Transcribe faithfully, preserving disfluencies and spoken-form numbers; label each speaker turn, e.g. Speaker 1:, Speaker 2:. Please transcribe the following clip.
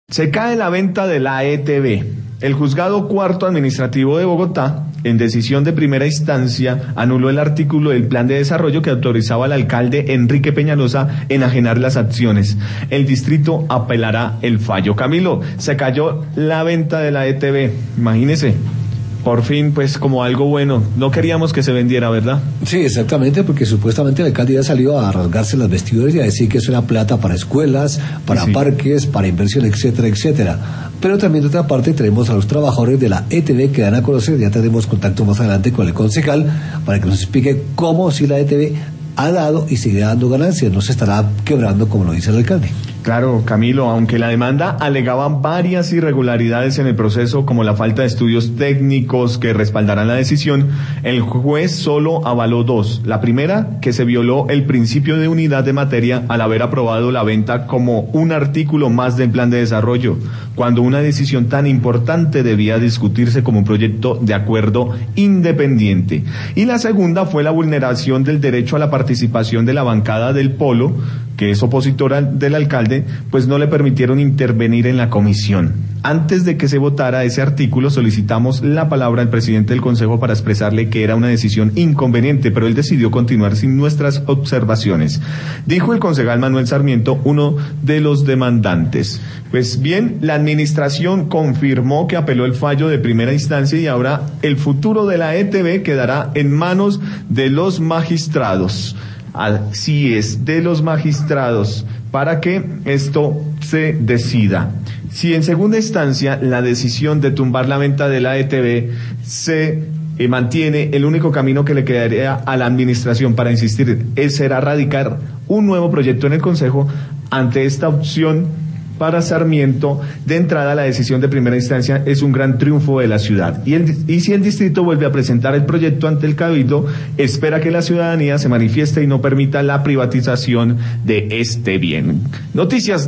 Speaker 1: Se cae la venta de la E T B. El juzgado cuarto administrativo de Bogotá, en decisión de primera instancia, anuló el artículo del plan de desarrollo que autorizaba al alcalde Enrique Peñalosa enajenar las acciones. El distrito apelará el fallo. Camilo, se cayó la venta de la E T B. Imagínese. Por fin, pues, como algo bueno. No queríamos que se vendiera, ¿verdad?
Speaker 2: Sí, exactamente, porque supuestamente el alcalde ya salió a rasgarse las vestiduras y a decir que eso era plata para escuelas, para sí. parques, para inversión, etcétera, etcétera. Pero también de otra parte tenemos a los trabajadores de la E T B que dan a conocer, ya tendremos contacto más adelante con el concejal, para que nos explique cómo si la E T B ha dado y sigue dando ganancias, no se estará quebrando como lo dice el alcalde.
Speaker 1: Claro, Camilo, aunque la demanda alegaba varias irregularidades en el proceso, como la falta de estudios técnicos que respaldarán la decisión, el juez solo avaló dos. La primera, que se violó el principio de unidad de materia al haber aprobado la venta como un artículo más del plan de desarrollo, cuando una decisión tan importante debía discutirse como un proyecto de acuerdo independiente. Y la segunda fue la vulneración del derecho a la participación de la bancada del Polo, que es opositora del alcalde, pues no le permitieron intervenir en la comisión. Antes de que se votara ese artículo, solicitamos la palabra al presidente del Consejo para expresarle que era una decisión inconveniente, pero él decidió continuar sin nuestras observaciones. Dijo el concejal Manuel Sarmiento, uno de los demandantes. Pues bien, la administración confirmó que apeló el fallo de primera instancia y ahora el futuro de la E T B quedará en manos de los magistrados. Así es, de los magistrados, para que esto se decida. Si en segunda instancia la decisión de tumbar la venta de la E T B se eh, mantiene, el único camino que le quedaría a la administración para insistir es será radicar un nuevo proyecto en el Consejo. Ante esta opción para Sarmiento, de entrada la decisión de primera instancia es un gran triunfo de la ciudad. Y, el, y si el distrito vuelve a presentar el proyecto ante el Cabildo, espera que la ciudadanía se manifieste y no permita la privatización de este bien. Noticias